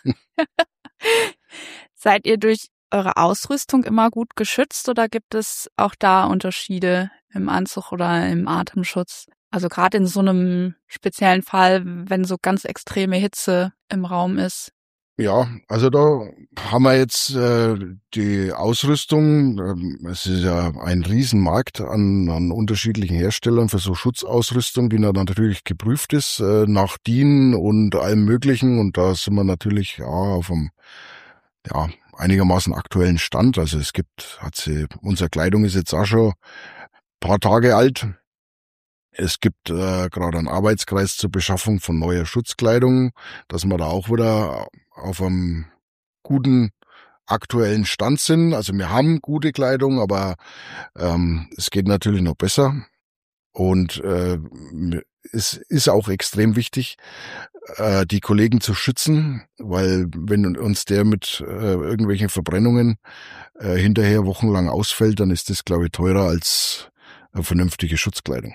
Seid ihr durch eure Ausrüstung immer gut geschützt oder gibt es auch da Unterschiede im Anzug oder im Atemschutz? Also gerade in so einem speziellen Fall, wenn so ganz extreme Hitze im Raum ist. Ja, also da haben wir jetzt äh, die Ausrüstung. Ähm, es ist ja ein Riesenmarkt an, an unterschiedlichen Herstellern für so Schutzausrüstung, die dann natürlich geprüft ist äh, nach D I N und allem Möglichen. Und da sind wir natürlich ja auf einem ja einigermaßen aktuellen Stand. Also es gibt, hat sie, unsere Kleidung ist jetzt auch schon ein paar Tage alt. Es gibt äh, gerade einen Arbeitskreis zur Beschaffung von neuer Schutzkleidung, dass wir da auch wieder auf einem guten aktuellen Stand sind. Also wir haben gute Kleidung, aber ähm, es geht natürlich noch besser. Und äh, es ist auch extrem wichtig, äh, die Kollegen zu schützen, weil wenn uns der mit äh, irgendwelchen Verbrennungen äh, hinterher wochenlang ausfällt, dann ist das, glaube ich, teurer als eine vernünftige Schutzkleidung.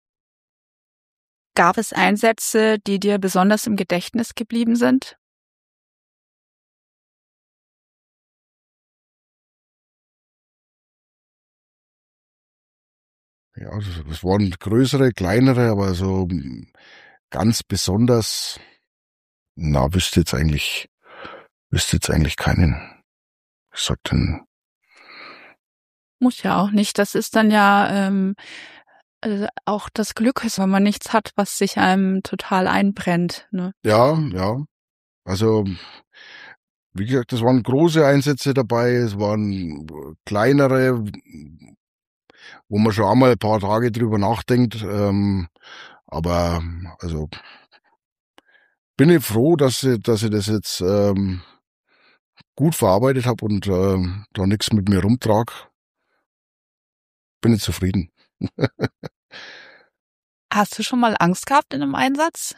Gab es Einsätze, die dir besonders im Gedächtnis geblieben sind? Ja, das, das waren größere, kleinere, aber so ganz besonders, na, wüsste jetzt eigentlich, wüsste jetzt eigentlich keinen. Ich sag denn. Muss ja auch nicht. Das ist dann ja ähm, also auch das Glück, wenn man nichts hat, was sich einem total einbrennt. Ne? Ja, ja. Also, wie gesagt, es waren große Einsätze dabei, es waren kleinere, wo man schon einmal ein paar Tage drüber nachdenkt. Ähm, aber also bin ich froh, dass ich, dass ich das jetzt ähm, gut verarbeitet habe und äh, da nichts mit mir rumtrag. Bin ich zufrieden. Hast du schon mal Angst gehabt in einem Einsatz?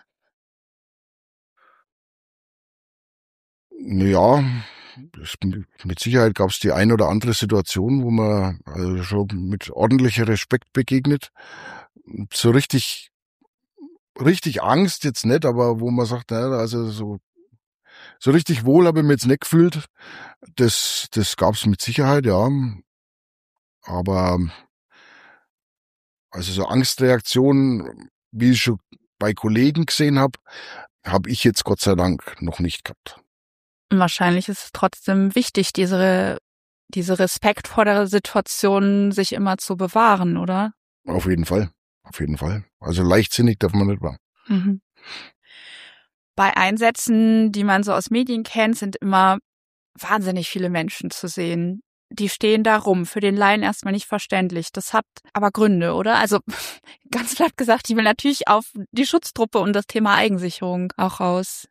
Ja, mit Sicherheit gab es die ein oder andere Situation, wo man also schon mit ordentlicher Respekt begegnet. So richtig, richtig Angst jetzt nicht, aber wo man sagt, naja, also so, so richtig wohl habe ich mich jetzt nicht gefühlt. Das, das gab es mit Sicherheit, ja. Aber also so Angstreaktionen, wie ich schon bei Kollegen gesehen habe, habe ich jetzt Gott sei Dank noch nicht gehabt. Wahrscheinlich ist es trotzdem wichtig, diese, diese respektvollere Situation sich immer zu bewahren, oder? Auf jeden Fall, auf jeden Fall. Also leichtsinnig darf man nicht werden. Mhm. Bei Einsätzen, die man so aus Medien kennt, sind immer wahnsinnig viele Menschen zu sehen. Die stehen da rum, für den Laien erstmal nicht verständlich. Das hat aber Gründe, oder? Also ganz platt gesagt, ich will natürlich auf die Schutztruppe und das Thema Eigensicherung auch raus.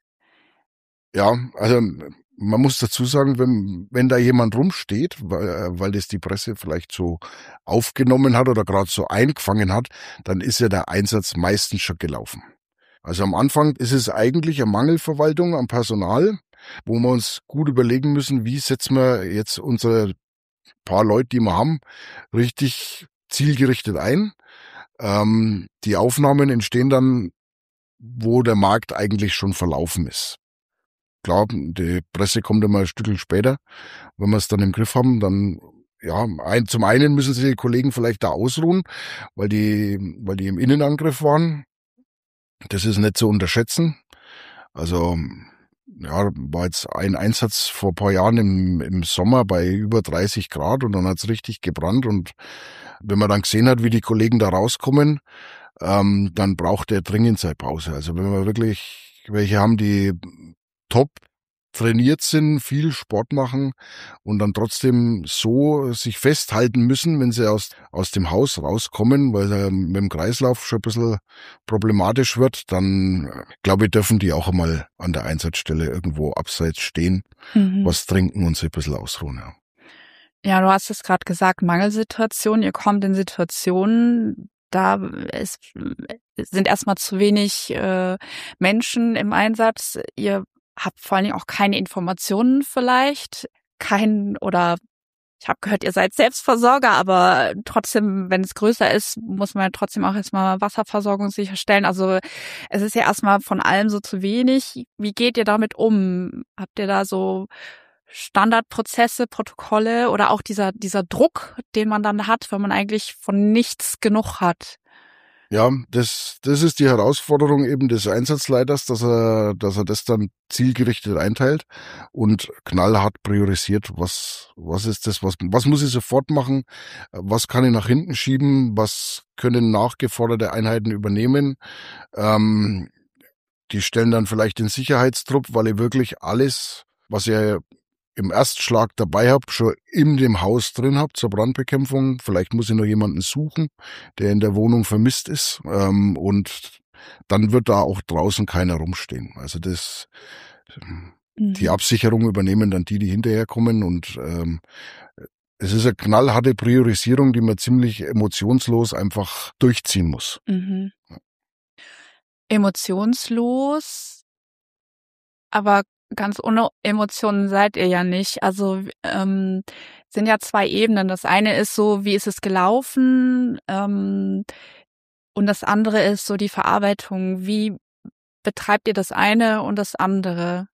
Ja, also man muss dazu sagen, wenn, wenn da jemand rumsteht, weil, weil das die Presse vielleicht so aufgenommen hat oder gerade so eingefangen hat, dann ist ja der Einsatz meistens schon gelaufen. Also am Anfang ist es eigentlich eine Mangelverwaltung am Personal, wo wir uns gut überlegen müssen, wie setzen wir jetzt unsere paar Leute, die wir haben, richtig zielgerichtet ein. Ähm, die Aufnahmen entstehen dann, wo der Markt eigentlich schon verlaufen ist. Klar, die Presse kommt immer ein Stückchen später. Wenn wir es dann im Griff haben, dann, ja, ein, zum einen müssen sich die Kollegen vielleicht da ausruhen, weil die, weil die im Innenangriff waren. Das ist nicht zu unterschätzen. Also, ja, war jetzt ein Einsatz vor ein paar Jahren im, im Sommer bei über dreißig Grad und dann hat's richtig gebrannt. Und wenn man dann gesehen hat, wie die Kollegen da rauskommen, ähm, dann braucht er dringend seine Pause. Also wenn wir wirklich welche haben, die top trainiert sind, viel Sport machen und dann trotzdem so sich festhalten müssen, wenn sie aus, aus dem Haus rauskommen, weil er mit dem Kreislauf schon ein bisschen problematisch wird, dann glaube ich, dürfen die auch einmal an der Einsatzstelle irgendwo abseits stehen, mhm. was trinken und sich ein bisschen ausruhen. Ja, ja, du hast es gerade gesagt, Mangelsituation. Ihr kommt in Situationen, da ist, sind erstmal zu wenig äh, Menschen im Einsatz. Ihr habt vor allen Dingen auch keine Informationen vielleicht, kein oder ich habe gehört, ihr seid Selbstversorger, aber trotzdem, wenn es größer ist, muss man trotzdem auch erstmal Wasserversorgung sicherstellen. Also es ist ja erstmal von allem so zu wenig. Wie geht ihr damit um? Habt ihr da so Standardprozesse, Protokolle oder auch dieser dieser Druck, den man dann hat, wenn man eigentlich von nichts genug hat? Ja, das, das ist die Herausforderung eben des Einsatzleiters, dass er, dass er das dann zielgerichtet einteilt und knallhart priorisiert, was, was ist das, was, was muss ich sofort machen, was kann ich nach hinten schieben, was können nachgeforderte Einheiten übernehmen. Ähm, die stellen dann vielleicht den Sicherheitstrupp, weil ich wirklich alles, was ihr im Erstschlag dabei habt, schon in dem Haus drin habt zur Brandbekämpfung. Vielleicht muss ich noch jemanden suchen, der in der Wohnung vermisst ist. Ähm, und dann wird da auch draußen keiner rumstehen. Also das, mhm. die Absicherung übernehmen dann die, die hinterher kommen. Und ähm, es ist eine knallharte Priorisierung, die man ziemlich emotionslos einfach durchziehen muss. Mhm. Ja. Emotionslos, aber ganz ohne Emotionen seid ihr ja nicht. Also ähm, sind ja zwei Ebenen. Das eine ist so, wie ist es gelaufen? Ähm, und das andere ist so die Verarbeitung. Wie betreibt ihr das eine und das andere?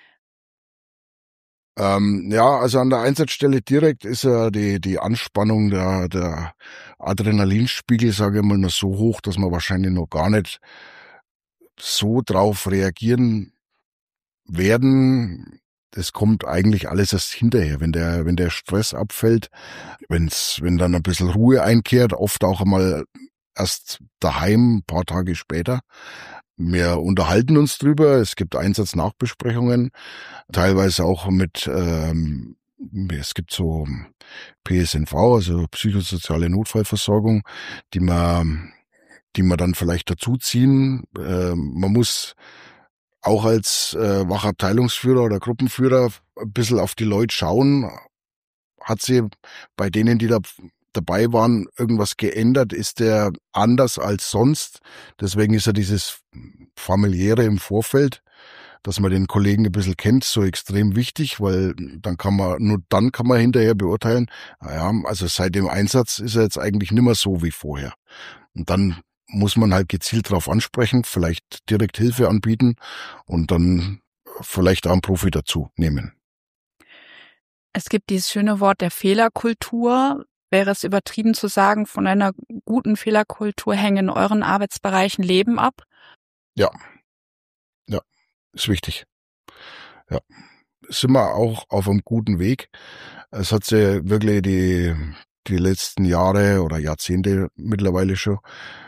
Ähm, ja, also an der Einsatzstelle direkt ist ja die die Anspannung, der der Adrenalinspiegel, sage ich mal, noch so hoch, dass man wahrscheinlich noch gar nicht so drauf reagieren werden. Das kommt eigentlich alles erst hinterher, wenn der wenn der Stress abfällt, wenn's wenn dann ein bisschen Ruhe einkehrt, oft auch einmal erst daheim, ein paar Tage später. Wir unterhalten uns drüber, es gibt Einsatznachbesprechungen, teilweise auch mit, ähm, es gibt so P S N V, also psychosoziale Notfallversorgung, die man, die man dann vielleicht dazuziehen. Ähm, man muss auch als äh, Wachabteilungsführer oder Gruppenführer ein bisschen auf die Leute schauen. Hat sie bei denen, die da dabei waren, irgendwas geändert? Ist der anders als sonst? Deswegen ist ja dieses Familiäre im Vorfeld, dass man den Kollegen ein bisschen kennt, so extrem wichtig, weil dann kann man, nur dann kann man hinterher beurteilen, naja, also seit dem Einsatz ist er jetzt eigentlich nicht mehr so wie vorher. Und dann muss man halt gezielt drauf ansprechen, vielleicht direkt Hilfe anbieten und dann vielleicht auch einen Profi dazu nehmen. Es gibt dieses schöne Wort der Fehlerkultur. Wäre es übertrieben zu sagen, von einer guten Fehlerkultur hängen in euren Arbeitsbereichen Leben ab? Ja, ja, ist wichtig. Ja, sind wir auch auf einem guten Weg. Es hat sich wirklich die die letzten Jahre oder Jahrzehnte mittlerweile schon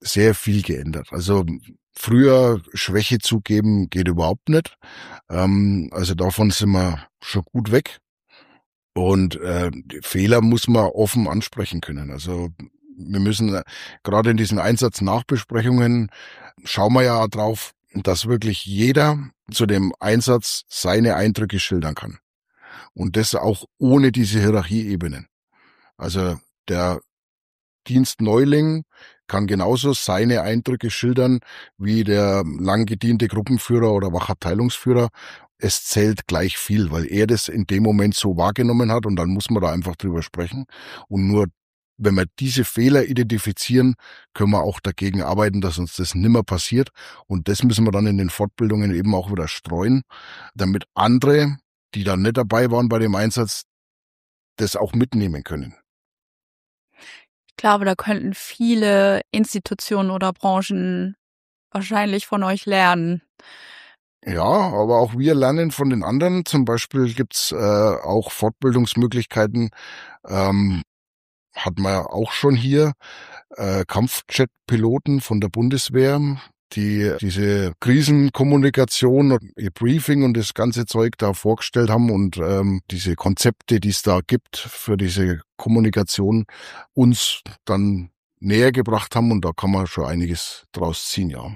sehr viel geändert. Also früher Schwäche zugeben geht überhaupt nicht. Ähm, also davon sind wir schon gut weg. Und äh, die Fehler muss man offen ansprechen können. Also wir müssen äh, gerade in diesen Einsatznachbesprechungen schauen wir ja drauf, dass wirklich jeder zu dem Einsatz seine Eindrücke schildern kann. Und das auch ohne diese Hierarchieebenen. Also der Dienstneuling kann genauso seine Eindrücke schildern wie der lang gediente Gruppenführer oder Wachabteilungsführer. Es zählt gleich viel, weil er das in dem Moment so wahrgenommen hat und dann muss man da einfach drüber sprechen. Und nur wenn wir diese Fehler identifizieren, können wir auch dagegen arbeiten, dass uns das nimmer passiert. Und das müssen wir dann in den Fortbildungen eben auch wieder streuen, damit andere, die dann nicht dabei waren bei dem Einsatz, das auch mitnehmen können. Ich glaube, da könnten viele Institutionen oder Branchen wahrscheinlich von euch lernen. Ja, aber auch wir lernen von den anderen. Zum Beispiel gibt's äh, auch Fortbildungsmöglichkeiten, ähm, hat man ja auch schon hier, äh, Kampfjet-Piloten von der Bundeswehr, die diese Krisenkommunikation, ihr Briefing und das ganze Zeug da vorgestellt haben und ähm, diese Konzepte, die es da gibt für diese Kommunikation, uns dann näher gebracht haben und da kann man schon einiges draus ziehen, ja.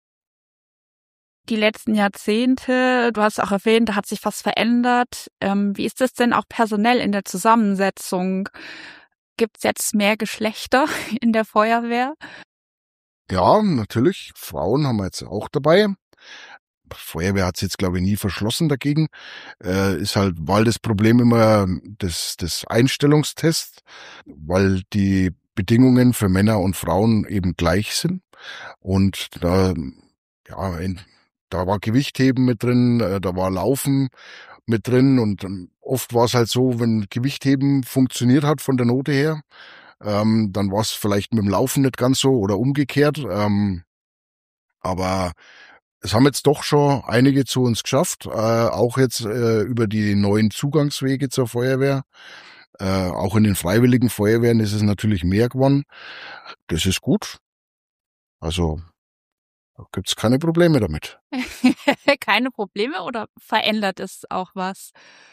Die letzten Jahrzehnte, du hast auch erwähnt, da hat sich was verändert. Ähm, wie ist das denn auch personell in der Zusammensetzung? Gibt es jetzt mehr Geschlechter in der Feuerwehr? Ja, natürlich. Frauen haben wir jetzt auch dabei. Feuerwehr hat es jetzt, glaube ich, nie verschlossen dagegen. Äh, ist halt, weil das Problem immer das, das Einstellungstest, weil die Bedingungen für Männer und Frauen eben gleich sind. Und da, ja, in, da war Gewichtheben mit drin, äh, da war Laufen mit drin und ähm, oft war es halt so, wenn Gewichtheben funktioniert hat von der Note her, ähm, dann war es vielleicht mit dem Laufen nicht ganz so oder umgekehrt. Ähm, aber es haben jetzt doch schon einige zu uns geschafft, äh, auch jetzt äh, über die neuen Zugangswege zur Feuerwehr. Äh, auch in den freiwilligen Feuerwehren ist es natürlich mehr geworden. Das ist gut. Also da gibt's keine Probleme damit. Keine Probleme oder verändert es auch was?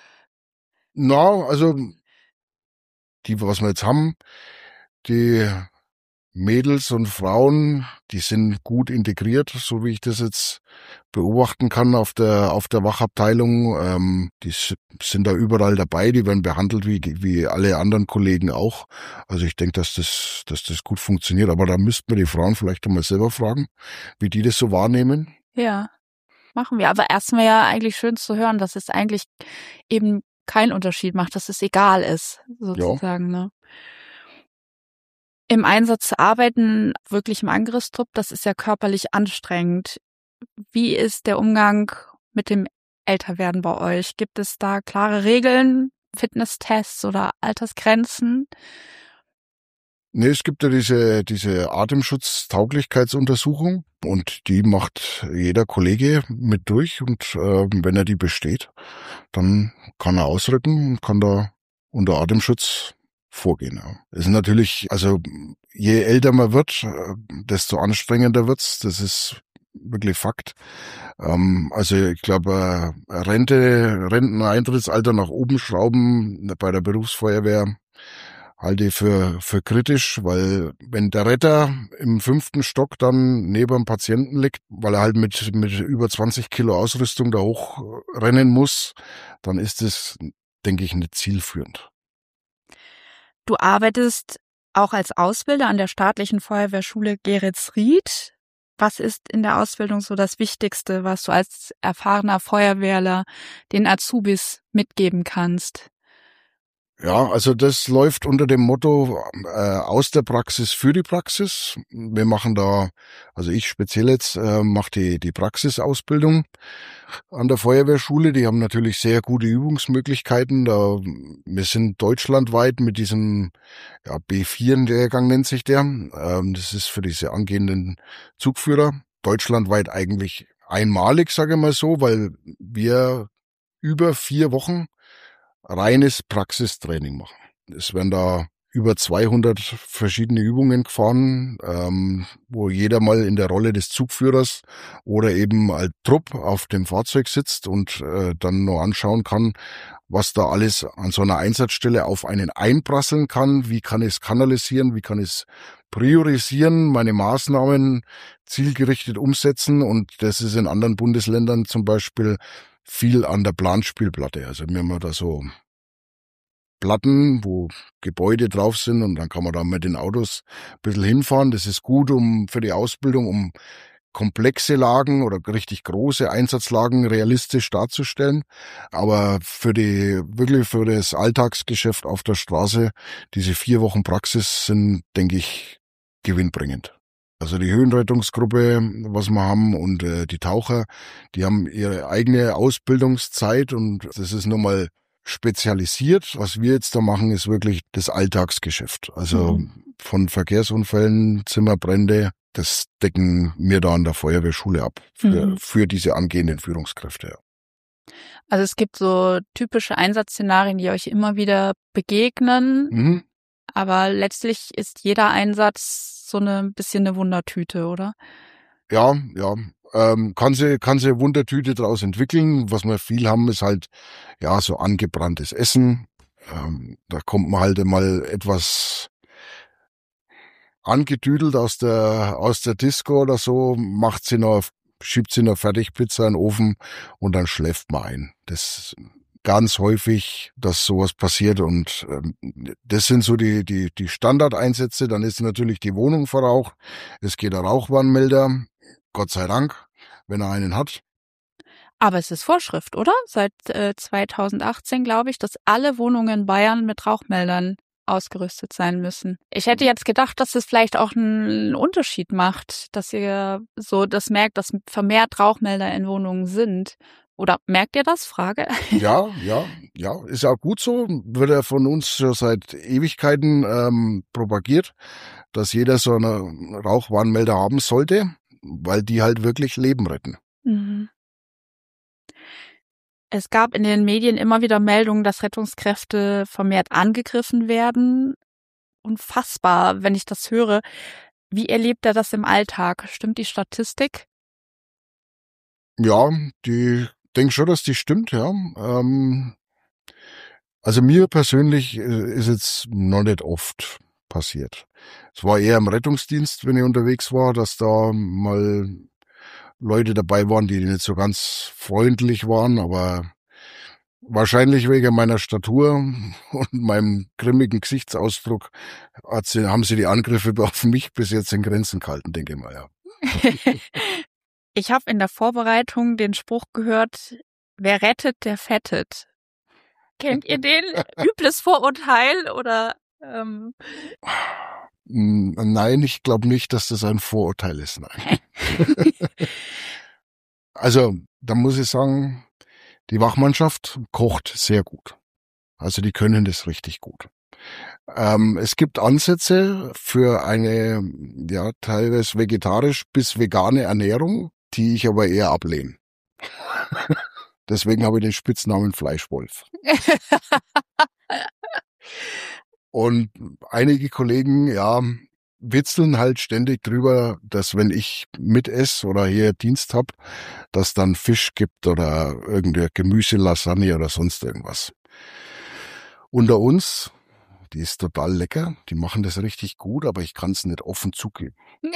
Na, also die, was wir jetzt haben, die Mädels und Frauen, die sind gut integriert, so wie ich das jetzt beobachten kann auf der auf der Wachabteilung. Ähm, die sind da überall dabei, die werden behandelt wie wie alle anderen Kollegen auch. Also ich denke, dass das dass das gut funktioniert. Aber da müssten wir die Frauen vielleicht einmal selber fragen, wie die das so wahrnehmen. Ja, machen wir. Aber erstmal ja eigentlich schön zu hören, dass es eigentlich eben keinen Unterschied macht, dass es egal ist, sozusagen. Ja. Ne? Im Einsatz zu arbeiten, wirklich im Angriffstrupp, das ist ja körperlich anstrengend. Wie ist der Umgang mit dem Älterwerden bei euch? Gibt es da klare Regeln, Fitnesstests oder Altersgrenzen? Nee, es gibt ja diese, diese Atemschutztauglichkeitsuntersuchung und die macht jeder Kollege mit durch und äh, wenn er die besteht, dann kann er ausrücken und kann da unter Atemschutz vorgehen. Ja. Das ist natürlich, also je älter man wird, desto anstrengender wird's. Das ist wirklich Fakt. Ähm, also ich glaube, Rente, Renteneintrittsalter nach oben schrauben bei der Berufsfeuerwehr halte ich für, für kritisch, weil wenn der Retter im fünften Stock dann neben dem Patienten liegt, weil er halt mit, mit über zwanzig Kilo Ausrüstung da hochrennen muss, dann ist das, denke ich, nicht zielführend. Du arbeitest auch als Ausbilder an der staatlichen Feuerwehrschule Geretsried. Was ist in der Ausbildung so das Wichtigste, was du als erfahrener Feuerwehrler den Azubis mitgeben kannst? Ja, also das läuft unter dem Motto äh, aus der Praxis für die Praxis. Wir machen da, also ich speziell jetzt äh, mache die die Praxisausbildung an der Feuerwehrschule. Die haben natürlich sehr gute Übungsmöglichkeiten. Da wir sind deutschlandweit mit diesem ja, B vier Lehrgang nennt sich der. Ähm, das ist für diese angehenden Zugführer deutschlandweit eigentlich einmalig, sage ich mal so, weil wir über vier Wochen reines Praxistraining machen. Es werden da über zweihundert verschiedene Übungen gefahren, ähm, wo jeder mal in der Rolle des Zugführers oder eben als Trupp auf dem Fahrzeug sitzt und äh, dann noch anschauen kann, was da alles an so einer Einsatzstelle auf einen einprasseln kann, wie kann ich es kanalisieren, wie kann ich es priorisieren, meine Maßnahmen zielgerichtet umsetzen, und das ist in anderen Bundesländern zum Beispiel viel an der Planspielplatte. Also wir haben da so Platten, wo Gebäude drauf sind, und dann kann man da mit den Autos ein bisschen hinfahren. Das ist gut um für die Ausbildung, um komplexe Lagen oder richtig große Einsatzlagen realistisch darzustellen. Aber für die, wirklich für das Alltagsgeschäft auf der Straße, diese vier Wochen Praxis sind, denke ich, gewinnbringend. Also die Höhenrettungsgruppe, was wir haben, und äh, die Taucher, die haben ihre eigene Ausbildungszeit, und das ist nochmal spezialisiert. Was wir jetzt da machen, ist wirklich das Alltagsgeschäft. Also mhm. von Verkehrsunfällen, Zimmerbrände, das decken wir da an der Feuerwehrschule ab für, mhm. für diese angehenden Führungskräfte. Also es gibt so typische Einsatzszenarien, die euch immer wieder begegnen, mhm. aber letztlich ist jeder Einsatz so eine bisschen eine Wundertüte, oder? Ja, ja. Ähm, kann sie, kann sie Wundertüte daraus entwickeln. Was wir viel haben, ist halt, ja, so angebranntes Essen. Ähm, da kommt man halt mal etwas angetüdelt aus der, aus der Disco oder so, macht sie noch, schiebt sie noch Fertigpizza in den Ofen und dann schläft man ein. Das ist ganz häufig, dass sowas passiert, und ähm, das sind so die, die, die Standardeinsätze. Dann ist natürlich die Wohnung verraucht. Es geht der Rauchwarnmelder. Gott sei Dank, wenn er einen hat. Aber es ist Vorschrift, oder? Seit äh, zweitausendachtzehn, glaube ich, dass alle Wohnungen in Bayern mit Rauchmeldern ausgerüstet sein müssen. Ich hätte jetzt gedacht, dass es vielleicht auch einen Unterschied macht, dass ihr so das merkt, dass vermehrt Rauchmelder in Wohnungen sind. Oder merkt ihr das? Frage. Ja, ja, ja, ist auch gut so. Wird ja von uns schon seit Ewigkeiten ähm, propagiert, dass jeder so einen Rauchwarnmelder haben sollte, weil die halt wirklich Leben retten. Mhm. Es gab in den Medien immer wieder Meldungen, dass Rettungskräfte vermehrt angegriffen werden. Unfassbar, wenn ich das höre. Wie erlebt er das im Alltag? Stimmt die Statistik? Ja, die denke schon, dass die stimmt, ja. Ähm, also mir persönlich ist jetzt noch nicht oft passiert. Es war eher im Rettungsdienst, wenn ich unterwegs war, dass da mal Leute dabei waren, die nicht so ganz freundlich waren, aber wahrscheinlich wegen meiner Statur und meinem grimmigen Gesichtsausdruck hat sie, haben sie die Angriffe auf mich bis jetzt in Grenzen gehalten, denke ich mal, ja. Ich habe in der Vorbereitung den Spruch gehört, wer rettet, der fettet. Kennt ihr den? Übles Vorurteil oder? Ähm Nein, ich glaube nicht, dass das ein Vorurteil ist. Nein. Also, da muss ich sagen, die Wachmannschaft kocht sehr gut. Also die können das richtig gut. Ähm, es gibt Ansätze für eine, ja, teilweise vegetarisch bis vegane Ernährung, die ich aber eher ablehne. Deswegen habe ich den Spitznamen Fleischwolf. Und einige Kollegen, ja, witzeln halt ständig drüber, dass wenn ich mit esse oder hier Dienst hab, dass dann Fisch gibt oder irgendeine Gemüselasagne oder sonst irgendwas. Unter uns, die ist total lecker, die machen das richtig gut, aber ich kann es nicht offen zugeben.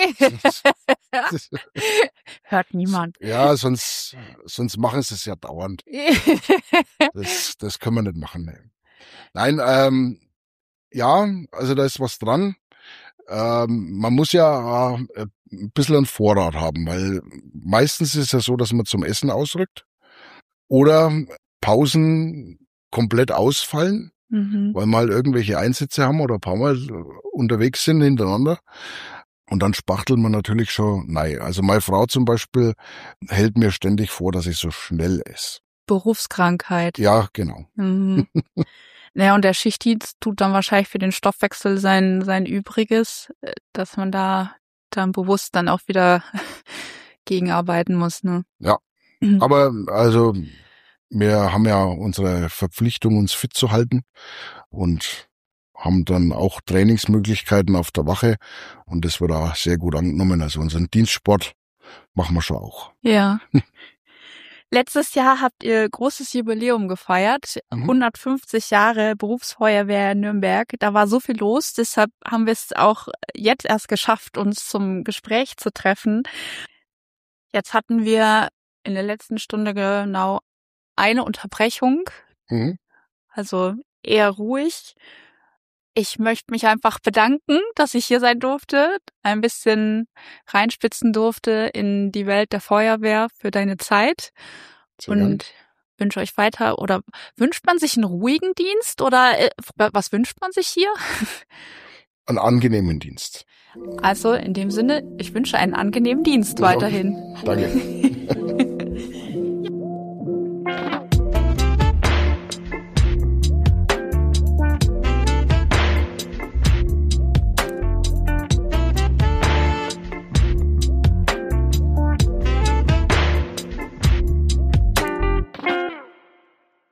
Hört niemand. Ja, sonst, sonst machen sie es ja dauernd. Das, das können wir nicht machen. Ne. Nein, ähm, ja, also da ist was dran. Ähm, man muss ja äh, ein bisschen einen Vorrat haben, weil meistens ist es ja so, dass man zum Essen ausrückt oder Pausen komplett ausfallen, mhm. weil wir halt irgendwelche Einsätze haben oder ein paar Mal unterwegs sind hintereinander. Und dann spachtelt man natürlich schon, nein. Also meine Frau zum Beispiel hält mir ständig vor, dass ich so schnell esse. Berufskrankheit. Ja, genau. Mhm. Naja, und der Schichtdienst tut dann wahrscheinlich für den Stoffwechsel sein, sein Übriges, dass man da dann bewusst dann auch wieder gegenarbeiten muss, ne? Ja, aber also wir haben ja unsere Verpflichtung, uns fit zu halten, und haben dann auch Trainingsmöglichkeiten auf der Wache und das wird auch sehr gut angenommen. Also unseren Dienstsport machen wir schon auch. Ja. Letztes Jahr habt ihr großes Jubiläum gefeiert, Mhm. hundertfünfzig Jahre Berufsfeuerwehr Nürnberg. Da war so viel los, deshalb haben wir es auch jetzt erst geschafft, uns zum Gespräch zu treffen. Jetzt hatten wir in der letzten Stunde genau eine Unterbrechung, Mhm. also eher ruhig. Ich möchte mich einfach bedanken, dass ich hier sein durfte, ein bisschen reinspitzen durfte in die Welt der Feuerwehr für deine Zeit. Sehr gern. Und wünsche euch weiter, oder wünscht man sich einen ruhigen Dienst oder äh, was wünscht man sich hier? Einen angenehmen Dienst. Also in dem Sinne, ich wünsche einen angenehmen Dienst Ja. weiterhin. Danke.